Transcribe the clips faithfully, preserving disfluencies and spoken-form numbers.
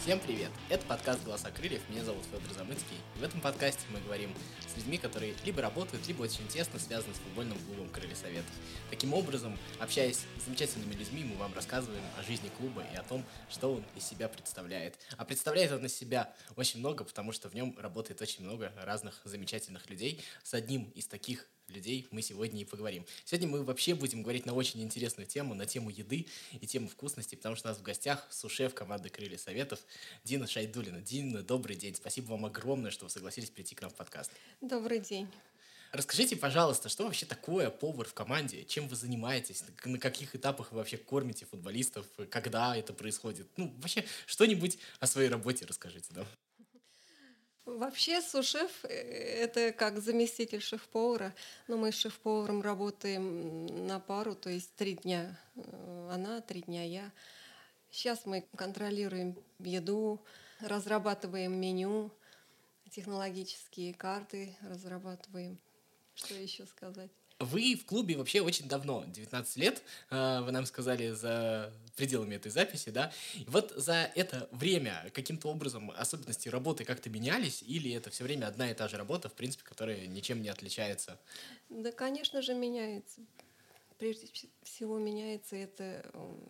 Всем привет! Это подкаст «Голоса крыльев», меня зовут Федор Замыцкий. И в этом подкасте мы говорим с людьми, которые либо работают, либо очень тесно связаны с футбольным клубом «Крылья Советов». Таким образом, общаясь с замечательными людьми, мы вам рассказываем о жизни клуба и о том, что он из себя представляет. А представляет он из себя очень много, потому что в нем работает очень много разных замечательных людей. С одним из таких людей мы сегодня и поговорим. Сегодня мы вообще будем говорить на очень интересную тему, на тему еды и тему вкусности, потому что у нас в гостях сушеф команды «Крылья Советов» Дина Шайдуллина. Дина, добрый день. Спасибо вам огромное, что вы согласились прийти к нам в подкаст. Добрый день. Расскажите, пожалуйста, что вообще такое повар в команде? Чем вы занимаетесь? На каких этапах вы вообще кормите футболистов? Когда это происходит? Ну, вообще, что-нибудь о своей работе расскажите, да? Вообще сушеф – это как заместитель шеф-повара, но мы с шеф-поваром работаем на пару, то есть три дня она, три дня я. Сейчас мы контролируем еду, разрабатываем меню, технологические карты разрабатываем. Что еще сказать? Вы в клубе вообще очень давно, девятнадцать лет, вы нам сказали за пределами этой записи, да? И вот за это время каким-то образом особенности работы как-то менялись, или это все время одна и та же работа, в принципе, которая ничем не отличается? Да, конечно же, меняется. Прежде всего меняется это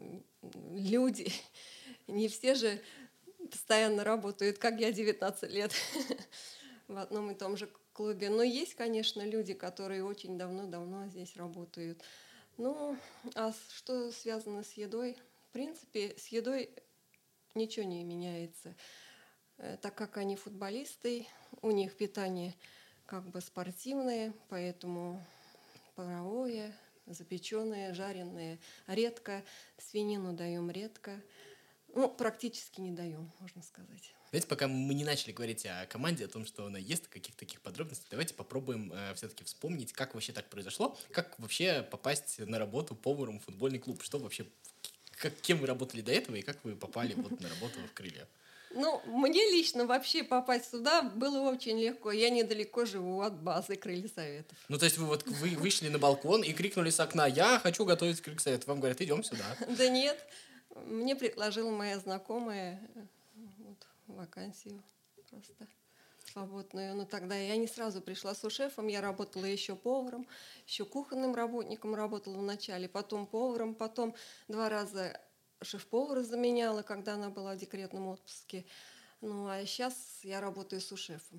люди. Не все же постоянно работают, как я, девятнадцать лет в одном и том же клубе. Но есть, конечно, люди, которые очень давно-давно здесь работают. Ну, а что связано с едой? В принципе, с едой ничего не меняется. Так как они футболисты, у них питание как бы спортивное, поэтому паровое, запеченное, жареное редко, свинину даем редко. Ну, практически не даем, можно сказать. Знаете, пока мы не начали говорить о команде, о том, что она ест, о каких-то таких подробностях, давайте попробуем э, все-таки вспомнить, как вообще так произошло, как вообще попасть на работу поваром в футбольный клуб, что вообще, как, кем вы работали до этого и как вы попали вот на работу в «Крылья». Ну, мне лично вообще попасть сюда было очень легко. Я недалеко живу от базы «Крылья Советов». Ну, то есть вы вот вы вышли на балкон и крикнули с окна: «Я хочу готовить «Крылья Советов». Вам говорят: идем сюда. Да нет, мне предложила моя знакомая вот, вакансию просто свободную. Но тогда я не сразу пришла сушефом, я работала еще поваром, еще кухонным работником работала вначале, потом поваром, потом два раза шеф-повара заменяла, когда она была в декретном отпуске. Ну, а сейчас я работаю сушефом.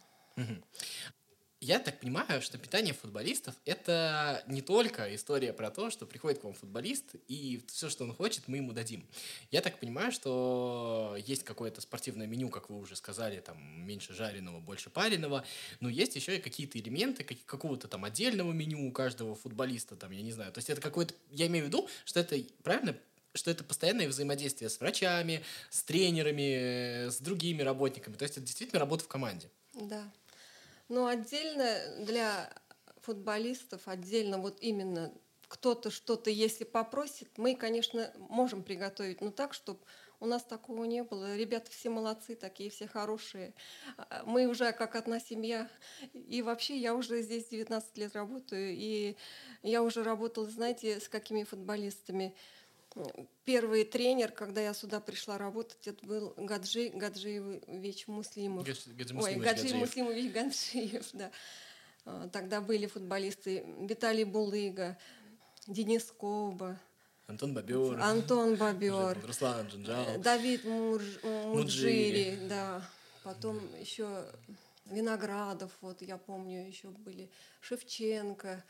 Я так понимаю, что питание футболистов — это не только история про то, что приходит к вам футболист, и все, что он хочет, мы ему дадим. Я так понимаю, что есть какое-то спортивное меню, как вы уже сказали, там меньше жареного, больше пареного, но есть еще и какие-то элементы как- какого-то там отдельного меню у каждого футболиста, там, я не знаю. То есть это какое-то... Я имею в виду, что это, правильно, что это постоянное взаимодействие с врачами, с тренерами, с другими работниками. То есть это действительно работа в команде. Да. Но отдельно для футболистов, отдельно вот именно кто-то что-то, если попросит, мы, конечно, можем приготовить, но так, чтобы у нас такого не было. Ребята все молодцы, такие все хорошие. Мы уже как одна семья. И вообще я уже здесь девятнадцать лет работаю, и я уже работала, знаете, с какими футболистами. Первый тренер, когда я сюда пришла работать, это был Гаджи Гаджиевич Муслимов. Гаджи Ой, Муслимович Гаджи Гаджиев. Муслимович Гаджиев, да. Тогда были футболисты Виталий Булыга, Денис Коба, Антон Бобер, Антон Бобер, Руслан Джинджал, Давид Мурж, Муджири, Муджири. да. Потом еще Виноградов, вот я помню, еще были Шевченко.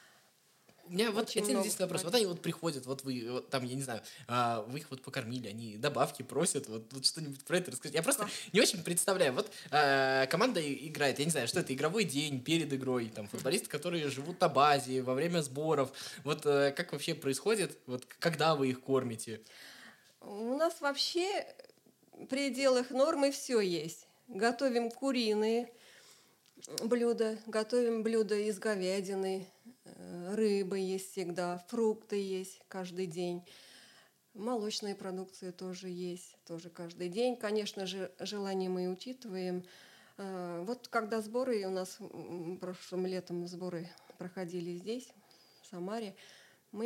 У меня вот Очень один много единственный вопрос. Вот они вот приходят, вот вы, вот там, я не знаю, а, вы их вот покормили, они добавки просят, вот, вот что-нибудь про это расскажите. Я просто Как? не очень представляю. Вот а, команда играет, я не знаю, что это, игровой день, перед игрой, там, футболисты, которые живут на базе, во время сборов. Вот а, как вообще происходит, вот когда вы их кормите? У нас вообще в пределах нормы все есть. Готовим куриные блюда, готовим блюда из говядины, рыба есть всегда, фрукты есть каждый день. Молочная продукция тоже есть, тоже каждый день. Конечно же, желание мы учитываем. Вот когда сборы, у нас прошлым летом сборы проходили здесь, в Самаре,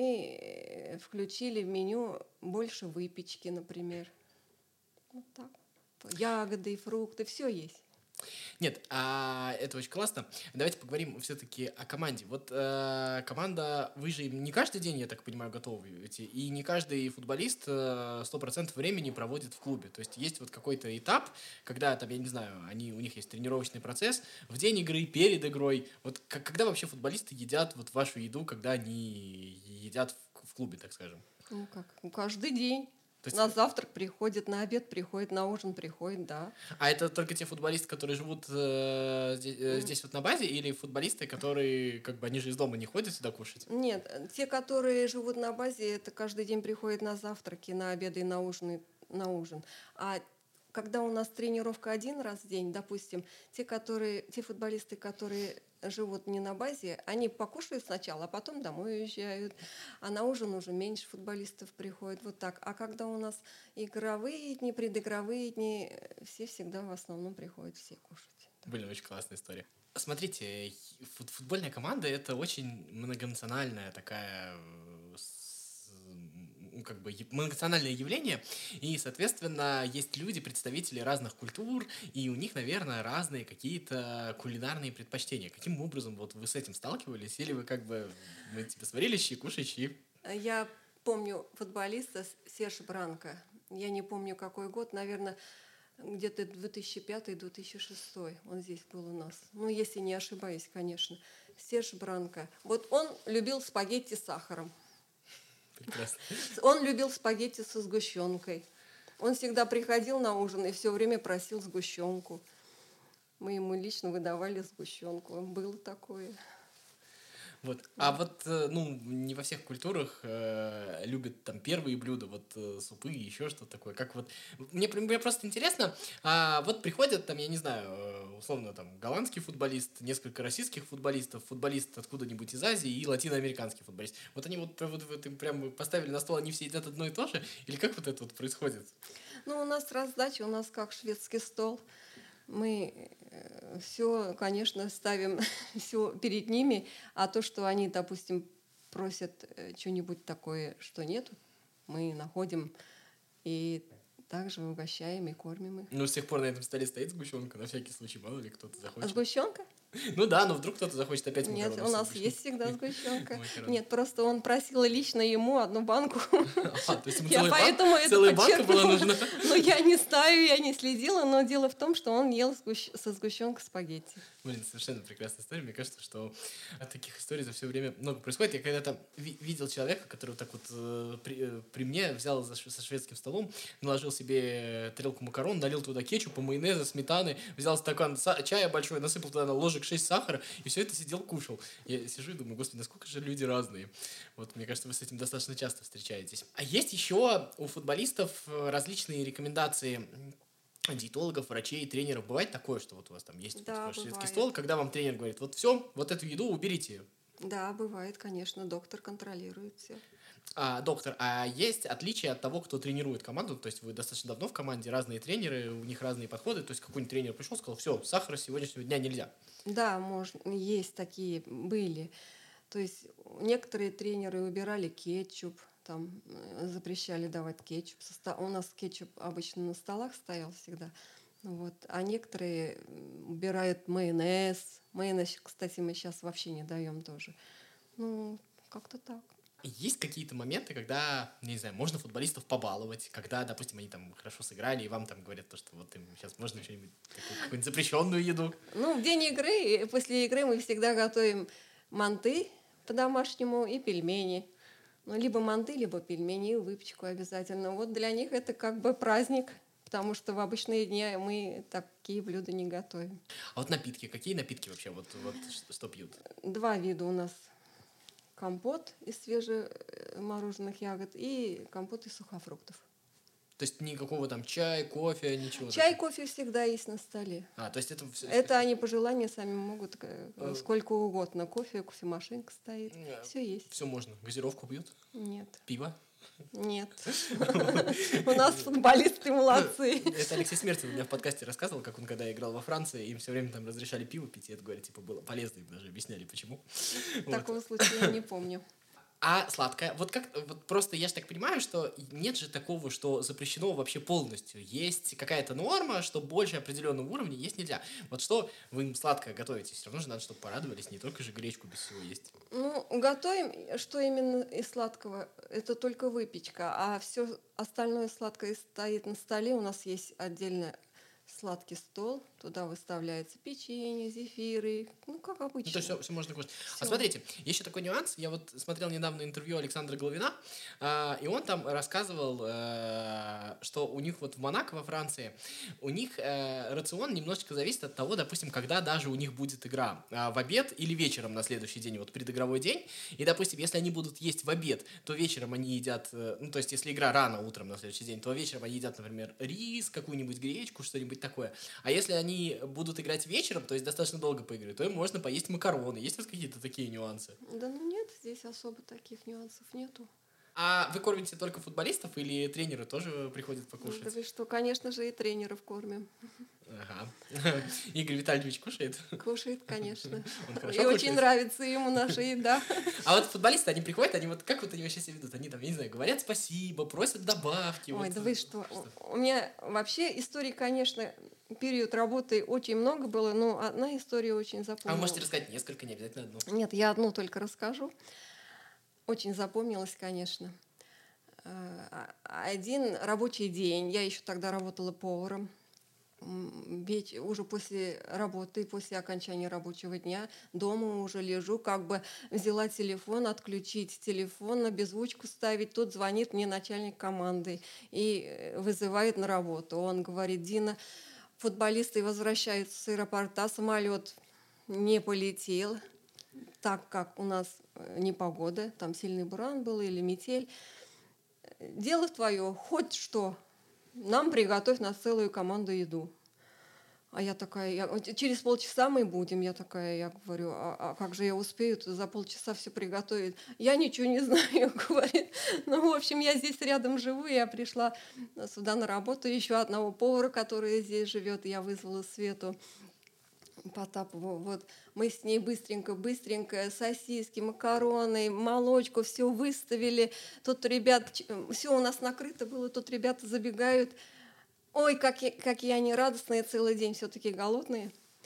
мы включили в меню больше выпечки, например. Вот так. ягоды, фрукты, все есть. Нет, а это очень классно. Давайте поговорим все-таки о команде. Вот э, команда, вы же не каждый день, я так понимаю, готовите, и не каждый футболист э, сто процентов времени проводит в клубе. То есть есть вот какой-то этап, когда там, я не знаю, они, у них есть тренировочный процесс в день игры, перед игрой. Вот как, когда вообще футболисты едят вот вашу еду, когда они едят в, в клубе, так скажем? Ну как, ну, каждый день. То есть... На завтрак приходит, на обед приходит, на ужин приходит, да. А это только те футболисты, которые живут э, здесь, э, здесь вот на базе, или футболисты, которые, как бы, они же из дома не ходят сюда кушать? Нет, те, которые живут на базе, это каждый день приходят на завтраки, на обеды и на ужин. На ужин. А когда у нас тренировка один раз в день, допустим, те, которые, те футболисты, которые живут не на базе, они покушают сначала, а потом домой уезжают. А на ужин уже меньше футболистов приходит. Вот так. А когда у нас игровые дни, предыгровые дни, все всегда в основном приходят все кушать. Блин, очень классная история. Смотрите, футбольная команда — это очень многонациональная такая, ну, как бы многонациональное явление, и, соответственно, есть люди, представители разных культур, и у них, наверное, разные какие-то кулинарные предпочтения. Каким образом вот вы с этим сталкивались? Или вы как бы, мы типа сварили щи, кушай щи? Я помню футболиста Серж Бранко. Я не помню, какой год, наверное, где-то две тысячи пятый — две тысячи шестой он здесь был у нас. Ну, если не ошибаюсь, конечно. Серж Бранко. Вот он любил спагетти с сахаром. Прекрасно. Он любил спагетти со сгущенкой. Он всегда приходил на ужин и все время просил сгущенку. Мы ему лично выдавали сгущенку. Было такое. Вот. А вот, ну, не во всех культурах э, любят там первые блюда, вот э, супы и еще что-то такое. Как вот, мне, мне просто интересно, а вот приходят там, я не знаю, условно там голландский футболист, несколько российских футболистов, футболист откуда-нибудь из Азии и латиноамериканский футболист. Вот они вот, вот, вот им прям поставили на стол, они все едят одно и то же? Или как вот это вот происходит? Ну, у нас раздача, у нас как шведский стол. Мы все, конечно, ставим все перед ними, а то, что они, допустим, просят что-нибудь такое, что нет, мы находим и также угощаем и кормим их. Ну, с тех пор на этом столе стоит сгущенка, на всякий случай, мало ли кто-то захочет. А сгущенка? Ну да, но вдруг кто-то захочет опять макароны. Нет, у нас есть всегда сгущенка. Макароны. Нет, просто он просил лично ему одну банку. А, то есть ему Я целая поэтому бан- это целая банка была подчеркнула. нужна? Ну, я не знаю, я не следила, но дело в том, что он ел сгущ- со сгущенкой спагетти. Блин, совершенно прекрасная история. Мне кажется, что от таких историй за все время много происходит. Я когда-то ви- видел человека, который вот так вот э, при, э, при мне взял за ш- со шведским столом, наложил себе тарелку макарон, налил туда кетчупа, майонеза, сметаны, взял стакан са- чая большой, насыпал туда на ложек шесть сахара, и все это сидел, кушал. Я сижу и думаю, господи, насколько же люди разные. Вот, мне кажется, вы с этим достаточно часто встречаетесь. А есть еще у футболистов различные рекомендации диетологов, врачей, тренеров. Бывает такое, что вот у вас там есть Да, вот шведский бывает. стол, когда вам тренер говорит, вот все, вот эту еду уберите. Да, бывает, конечно, доктор контролирует все. А, доктор, а есть отличие от того, кто тренирует команду? То есть вы достаточно давно в команде, разные тренеры, у них разные подходы. То есть какой-нибудь тренер пришел, сказал, все, сахара с сегодняшнего дня нельзя. Да, можно, есть такие, были. То есть некоторые тренеры убирали кетчуп, там э, запрещали давать кетчуп. Со ста- У нас кетчуп обычно на столах стоял всегда. Вот. А некоторые м, убирают майонез. Майонез, кстати, мы сейчас вообще не даем тоже. Ну, как-то так. Есть какие-то моменты, когда, не знаю, можно футболистов побаловать, когда, допустим, они там хорошо сыграли, и вам там говорят, то, что вот им сейчас можно что-нибудь, такую, какую-нибудь запрещенную еду. Ну, в день игры, после игры мы всегда готовим манты по-домашнему и пельмени. Ну, либо манты, либо пельмени, и выпечку обязательно. Вот для них это как бы праздник, потому что в обычные дни мы такие блюда не готовим. А вот напитки, какие напитки вообще, вот, вот что, что пьют? Два вида у нас. Компот из свежемороженых ягод и компот из сухофруктов. То есть никакого там чая, кофе, ничего? Чай, такого? кофе всегда есть на столе. А, то есть это... все- Это они по желанию сами могут э, Э. сколько угодно. Кофе, кофемашинка стоит. Э. Все есть. Все можно. Газировку пьют? Нет. Пиво? Нет. У нас футболисты молодцы. Это Алексей Смертин у меня в подкасте рассказывал, как он, когда играл во Франции, им все время там разрешали пиво пить, и это, говорят, типа, было полезно, им даже объясняли, почему. Вот. Такого случая я не помню. А сладкое? Вот как, вот просто я же так понимаю, что нет же такого, что запрещено вообще полностью. Есть какая-то норма, что больше определенного уровня есть нельзя. Вот что вы им сладкое готовите? Все равно же надо, чтобы порадовались, не только же гречку без всего есть. Ну, готовим, что именно из сладкого, это только выпечка, а все остальное сладкое стоит на столе. У нас есть отдельно сладкий стол, туда выставляется печенье, зефиры, ну, как Ну, то есть обычно. все, все можно кушать. А Всё. смотрите, есть еще такой нюанс. Я вот смотрел недавно интервью Александра Головина, а, и он там рассказывал, э, что у них вот в Монако, во Франции, у них э, рацион немножечко зависит от того, допустим, когда даже у них будет игра. А, в обед или вечером на следующий день, вот предыгровой день. И, допустим, если они будут есть в обед, то вечером они едят, э, ну, то есть если игра рано утром на следующий день, то вечером они едят, например, рис, какую-нибудь гречку, что-нибудь такое. А если они будут играть вечером, то есть достаточно долго поиграть, то им можно поесть макароны. Есть у вас какие-то такие нюансы? Да ну нет, здесь особо таких нюансов нету. А вы кормите только футболистов или тренеры тоже приходят Да покушать? вы что, конечно же, и тренеров кормим. Ага. Игорь Витальевич кушает? Кушает, конечно. Он И хорошо очень кушает? нравится ему наша еда. А вот футболисты, они приходят, они вот как вот они вообще себя ведут? Они там, я не знаю, говорят спасибо, просят добавки. Ой, вот, да вы что? У меня вообще историй, конечно, период работы очень много было, но одна история очень А вы запомнилась. можете рассказать несколько, не обязательно одну. Нет, я одну только расскажу. Очень запомнилась, конечно. А, Один рабочий день, я еще тогда работала поваром, М, веч- уже после работы, после окончания рабочего дня, дома уже лежу, как бы взяла телефон, отключить телефон, на беззвучку ставить. Тут звонит мне начальник команды и э, вызывает на работу. Он говорит: Дина, футболисты возвращаются с аэропорта, самолет не полетел, так как у нас э, непогода, там сильный буран был или метель. Дело твое, хоть что, нам приготовь на целую команду еду. А я такая, я, вот через полчаса мы будем. Я такая, я говорю, а, а как же я успею за полчаса все приготовить? Я ничего не знаю, говорит. Ну, в общем, я здесь рядом живу, я пришла сюда на работу. Еще одного повара, который здесь живет, я вызвала Свету Потапову. Вот мы с ней быстренько-быстренько сосиски, макароны, молочку, все выставили. Тут ребят, все у нас накрыто было, тут ребята забегают. Ой, как я- какие они радостные, целый день все-таки голодные.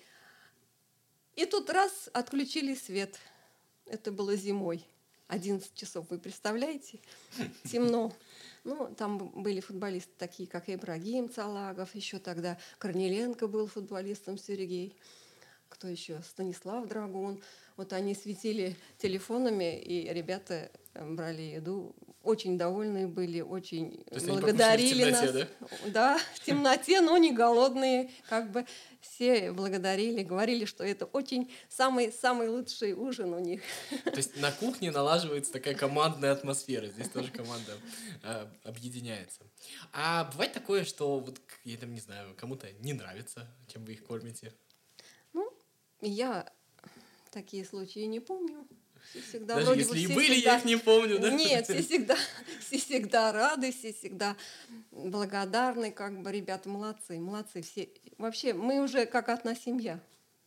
И тут раз отключили свет. Это было зимой. одиннадцать часов, вы представляете? Темно. Ну, там б- были футболисты такие, как Ибрагим Цалагов, еще тогда Корниленко был футболистом, Сергей. Кто еще? Станислав Драгун. Вот они светили телефонами, и ребята э, брали еду. Очень довольные были, очень То есть они благодарили покушали в нас. темноте, Да, в темноте, но не голодные. Как бы все благодарили, говорили, что это очень самый-самый лучший ужин у них. То есть на кухне налаживается такая командная атмосфера. Здесь тоже команда э, объединяется. А бывает такое, что вот, к- я там не знаю, кому-то не нравится, чем вы их кормите? Ну, я такие случаи не помню. Все всегда, Даже вроде бы если и все были, всегда... я их не помню, да? Нет, все всегда, все всегда рады, все всегда благодарны, как бы ребята молодцы, молодцы все. Вообще, мы уже как одна семья.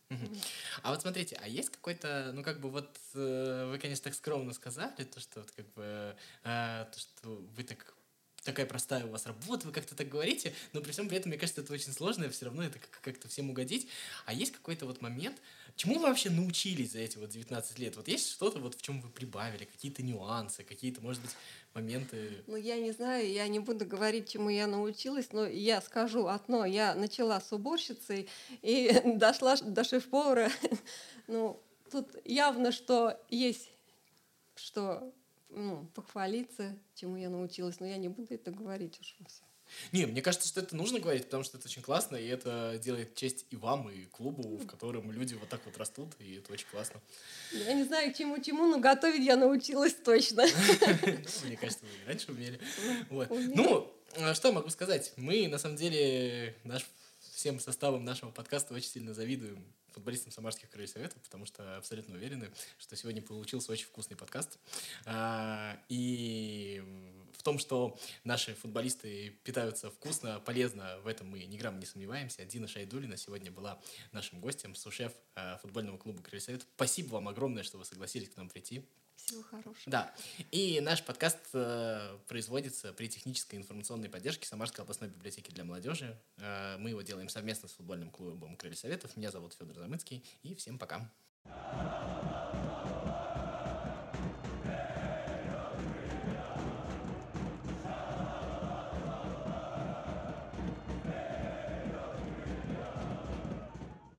А вот смотрите, а есть какой-то, ну как бы вот э, вы, конечно, так скромно сказали, то, что вот как бы, э, то, что вы так такая простая у вас работа, вы как-то так говорите, но при всем при этом, мне кажется, это очень сложно, и все равно это как- как-то всем угодить. А есть какой-то вот момент, чему вы вообще научились за эти вот девятнадцать лет? Вот есть что-то, вот в чем вы прибавили, какие-то нюансы, какие-то, может быть, моменты? Ну, я не знаю, я не буду говорить, чему я научилась, но я скажу одно. Я начала с уборщицей и дошла ш- до шеф-повара. Ну, тут явно, что есть что ну, похвалиться, чему я научилась, но я не буду это говорить уж все. Не, мне кажется, что это нужно говорить, потому что это очень классно, и это делает честь и вам, и клубу, в котором люди вот так вот растут, и это очень классно. Я не знаю, чему-чему, но готовить я научилась точно. Ну, мне кажется, вы и раньше умели. Вот. Умею. Ну, а что я могу сказать? Мы, на самом деле, наш, всем составом нашего подкаста очень сильно завидуем футболистам Самарских Крыльев Советов, потому что абсолютно уверены, что сегодня получился очень вкусный подкаст. А, И в том, что наши футболисты питаются вкусно, полезно, в этом мы ни грамма не сомневаемся. Дина Шайдуллина сегодня была нашим гостем, сушеф э, футбольного клуба «Крылья Советов». Спасибо вам огромное, что вы согласились к нам прийти. Всего хорошего. Да. И наш подкаст э, производится при технической и информационной поддержке Самарской областной библиотеки для молодежи. Э, мы его делаем совместно с футбольным клубом «Крылья Советов». Меня зовут Федор Замыцкий. И всем пока.